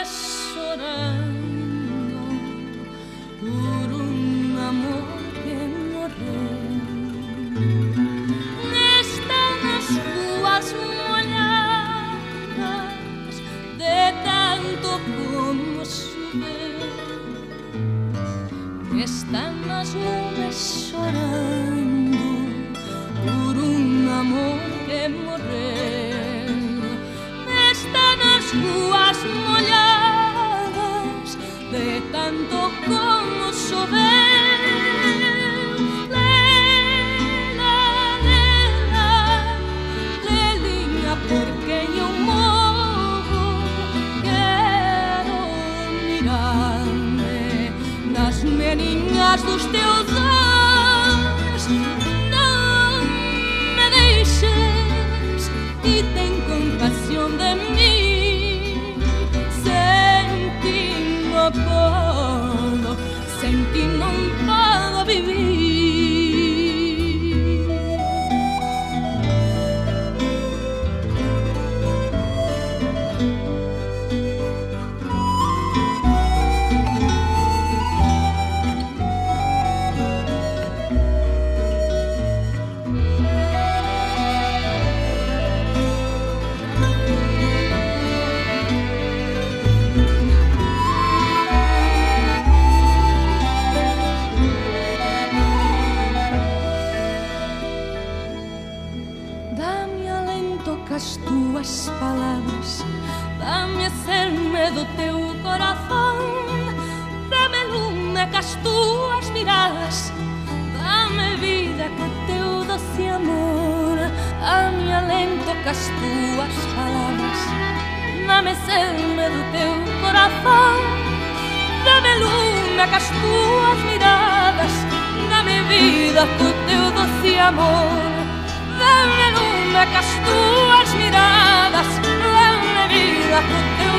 chorando por un amor que morreu. Están as rúas molhadas de tanto como choveu. Están as nubes chorando por un amor que morreu. Están as rúas molhadas de tanto como choveu. Lela, lela, lelinha, por quem eu morro. Quero mirar-me nas meninas dos teus olhos. Não me deixes e tem compaixão de mim. Sem ti não posso, sem ti não posso viver. As tuas palavras, dá-me a ser-me do teu coração, dá-me lume com as tuas miradas, dá-me vida com o teu doce amor, dá-me alento com as tuas palavras, dá-me a ser-me do teu coração, dá-me lume com as tuas miradas, dá-me vida com o teu doce amor, dá-me lume com as tuas miradas, dá-me vida com o teu